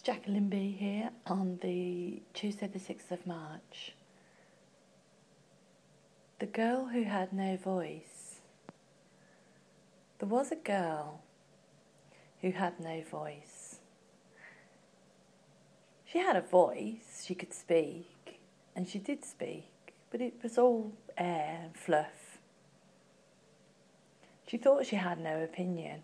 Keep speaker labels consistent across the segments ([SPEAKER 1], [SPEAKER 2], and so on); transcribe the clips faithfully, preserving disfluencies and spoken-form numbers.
[SPEAKER 1] Jacqueline B here on the Tuesday the sixth of March. The girl who had no voice. There was a girl who had no voice. She had a voice, she could speak, and she did speak, but it was all air and fluff. She thought she had no opinion.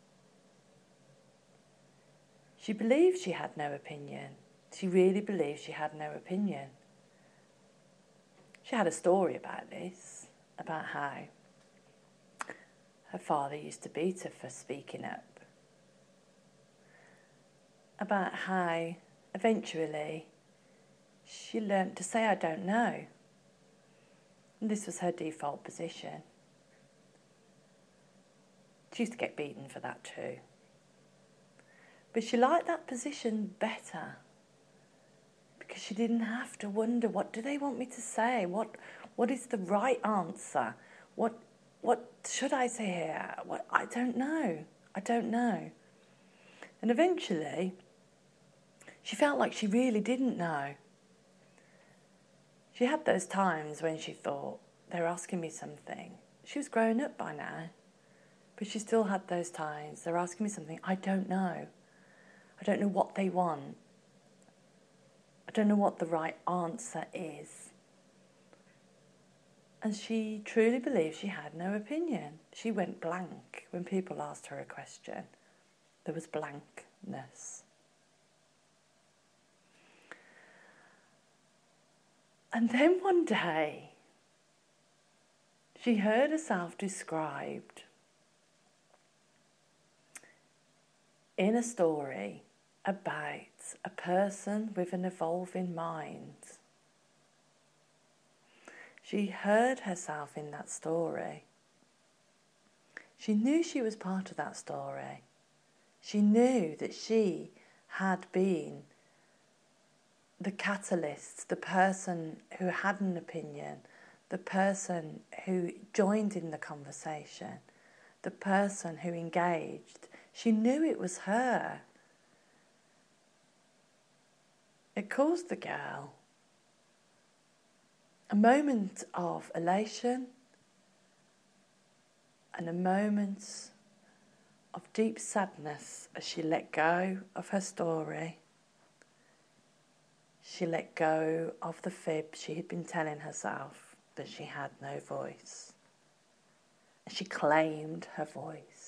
[SPEAKER 1] She believed she had no opinion. She really believed she had no opinion. She had a story about this, about how her father used to beat her for speaking up, about how eventually she learnt to say, I don't know. And this was her default position. She used to get beaten for that too. But she liked that position better because she didn't have to wonder, what do they want me to say? What what is the right answer? What what should I say here? What I don't know. I don't know. And eventually she felt like she really didn't know. She had those times when she thought, they're asking me something. She was grown up by now, but she still had those times. They're asking me something, I don't know. I don't know what they want. I don't know what the right answer is. And she truly believed she had no opinion. She went blank when people asked her a question. There was blankness. And then one day, she heard herself described in a story about a person with an evolving mind. She heard herself in that story. She knew she was part of that story. She knew that she had been the catalyst, the person who had an opinion, the person who joined in the conversation, the person who engaged. She knew it was her. It caused the girl a moment of elation and a moment of deep sadness as she let go of her story. She let go of the fib she had been telling herself, that she had no voice. And she claimed her voice.